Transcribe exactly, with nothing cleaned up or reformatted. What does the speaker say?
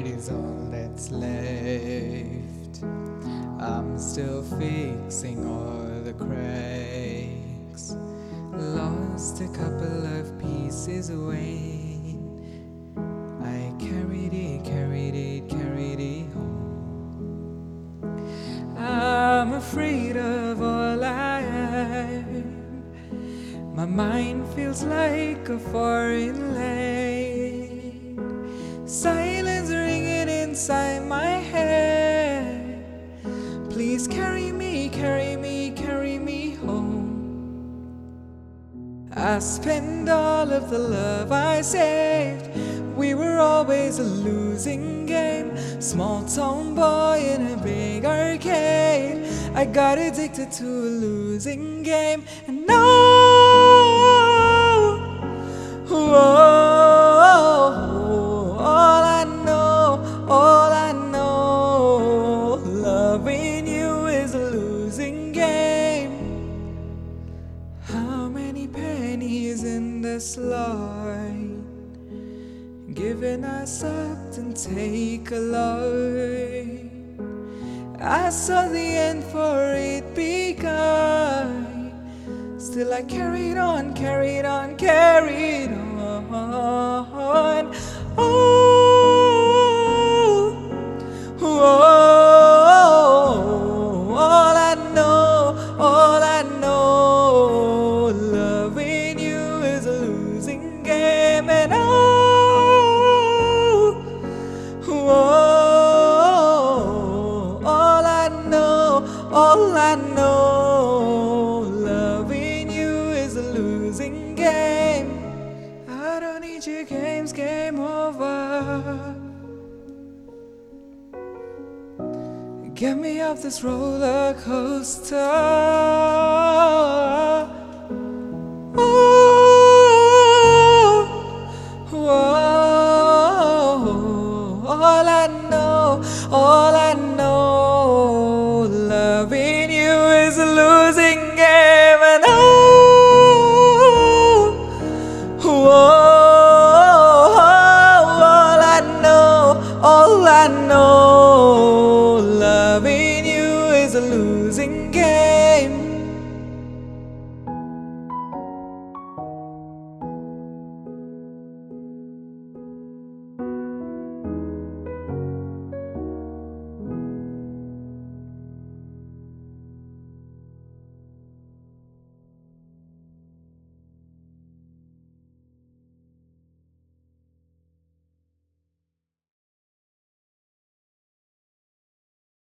pride is all that's left. I'm still fixing all the cracks. Lost a couple of pieces away. I carried it, carried it, carried it home. I'm afraid of all I am. My mind feels like a foreign land. Silence ringing inside my head. Please carry me, carry me, carry me home. I spent all of the love I saved. We were always a losing game. Small town boy in a big arcade. I got addicted to a losing game. And now, oh, all I know, all I know, loving you is a losing game. How many pennies in this line? Giving us up and take a life. I saw the end for it begun. Still I carried on, carried on, carried on. Oh, oh, all I know, all I know, loving you is a losing game. And oh, oh, all I know, all I know, loving you is a losing game. I don't need your games, game over. Get me off this roller coaster. Oh, oh, all I know, all I know, loving you is a losing game. And oh, oh, all I know, all I know.